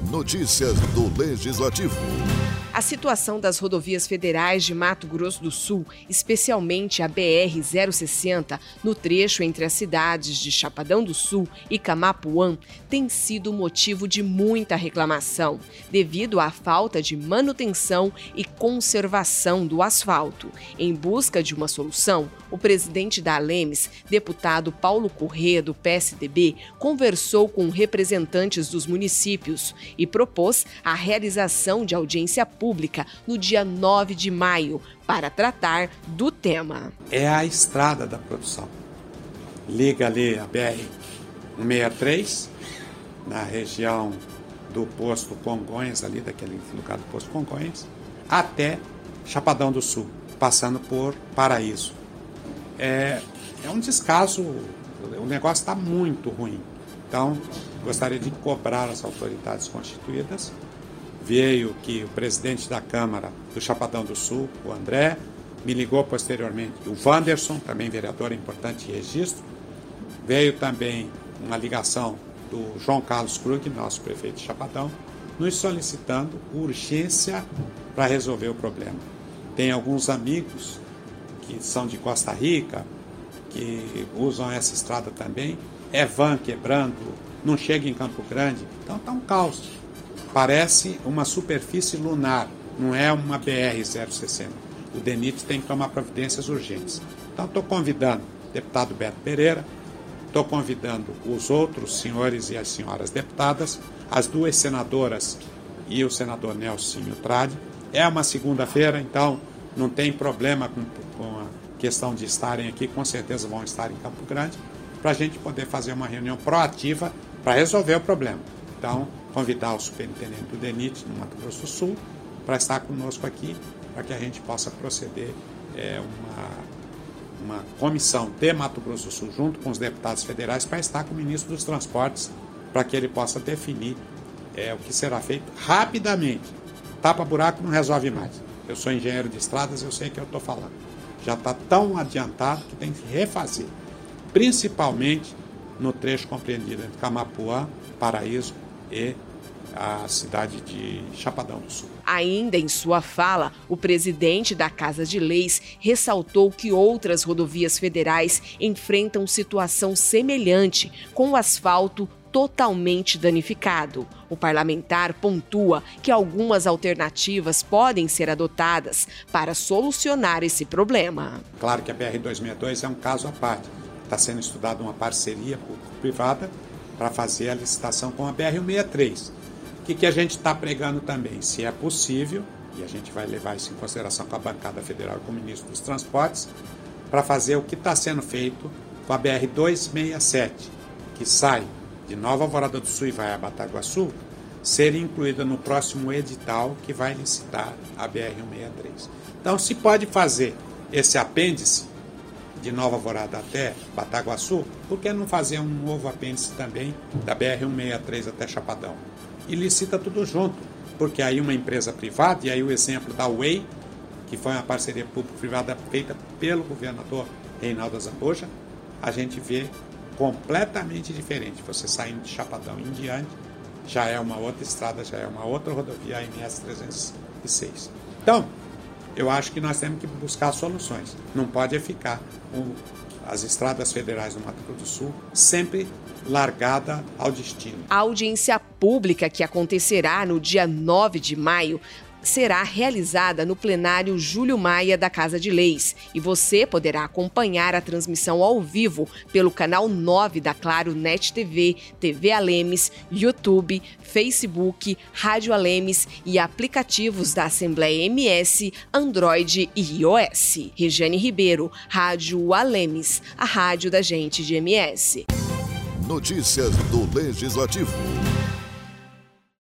Notícias do Legislativo. A situação das rodovias federais de Mato Grosso do Sul, especialmente a BR-060, no trecho entre as cidades de Chapadão do Sul e Camapuã, tem sido motivo de muita reclamação, devido à falta de manutenção e conservação do asfalto. Em busca de uma solução, o presidente da Alemes, deputado Paulo Corrêa, do PSDB, conversou com representantes dos municípios e propôs a realização de audiência pública no dia 9 de maio para tratar do tema. É a estrada da produção. Liga ali a BR-163, na região do posto Congonhas, ali daquele lugar do posto Congonhas, até Chapadão do Sul, passando por Paraíso. É um descaso, o negócio está muito ruim. Então, gostaria de cobrar as autoridades constituídas. Veio que o presidente da Câmara do Chapadão do Sul, o André, me ligou posteriormente o Wanderson, também vereador importante em registro. Veio também uma ligação do João Carlos Krug, nosso prefeito de Chapadão, nos solicitando urgência para resolver o problema. Tem alguns amigos que são de Costa Rica, que usam essa estrada também, é van quebrando, não chega em Campo Grande, então está um caos. Parece uma superfície lunar, não é uma BR-060. O DENIT tem que tomar providências urgentes. Então estou convidando o deputado Beto Pereira, estou convidando os outros senhores e as senhoras deputadas, as duas senadoras e o senador Nelson Trade. É uma segunda-feira, então não tem problema com a questão de estarem aqui, com certeza vão estar em Campo Grande, para a gente poder fazer uma reunião proativa para resolver o problema. Então, convidar o superintendente do DENIT no Mato Grosso do Sul para estar conosco aqui, para que a gente possa proceder uma comissão de Mato Grosso do Sul, junto com os deputados federais, para estar com o ministro dos Transportes, para que ele possa definir o que será feito rapidamente. Tapa-buraco não resolve mais. Eu sou engenheiro de estradas, eu sei o que eu estou falando. Já está tão adiantado que tem que refazer, principalmente no trecho compreendido entre Camapuã, Paraíso e a cidade de Chapadão do Sul. Ainda em sua fala, o presidente da Casa de Leis ressaltou que outras rodovias federais enfrentam situação semelhante, com o asfalto totalmente danificado. O parlamentar pontua que algumas alternativas podem ser adotadas para solucionar esse problema. Claro que a BR-262 é um caso à parte. Está sendo estudada uma parceria público-privada para fazer a licitação com a BR-163. O que a gente está pregando também? Se é possível, e a gente vai levar isso em consideração com a bancada federal e com o ministro dos Transportes, para fazer o que está sendo feito com a BR-267, que sai de Nova Alvorada do Sul e vai a Bataguaçu, ser incluída no próximo edital que vai licitar a BR-163. Então, se pode fazer esse apêndice de Nova Alvorada até Bataguaçu, por que não fazer um novo apêndice também da BR-163 até Chapadão? E licita tudo junto, porque aí uma empresa privada, e aí o exemplo da Way, que foi uma parceria público-privada feita pelo governador Reinaldo Azambuja, a gente vê completamente diferente. Você saindo de Chapadão em diante, já é uma outra estrada, já é uma outra rodovia, a MS 306. Então, eu acho que nós temos que buscar soluções. Não pode ficar as estradas federais do Mato Grosso do Sul sempre largada ao destino. A audiência pública que acontecerá no dia 9 de maio será realizada no plenário Júlio Maia da Casa de Leis e você poderá acompanhar a transmissão ao vivo pelo canal 9 da Claro Net TV, TV Alemes, YouTube, Facebook, Rádio Alemes e aplicativos da Assembleia MS, Android e iOS. Regiane Ribeiro, Rádio Alemes, a rádio da gente de MS. Notícias do Legislativo.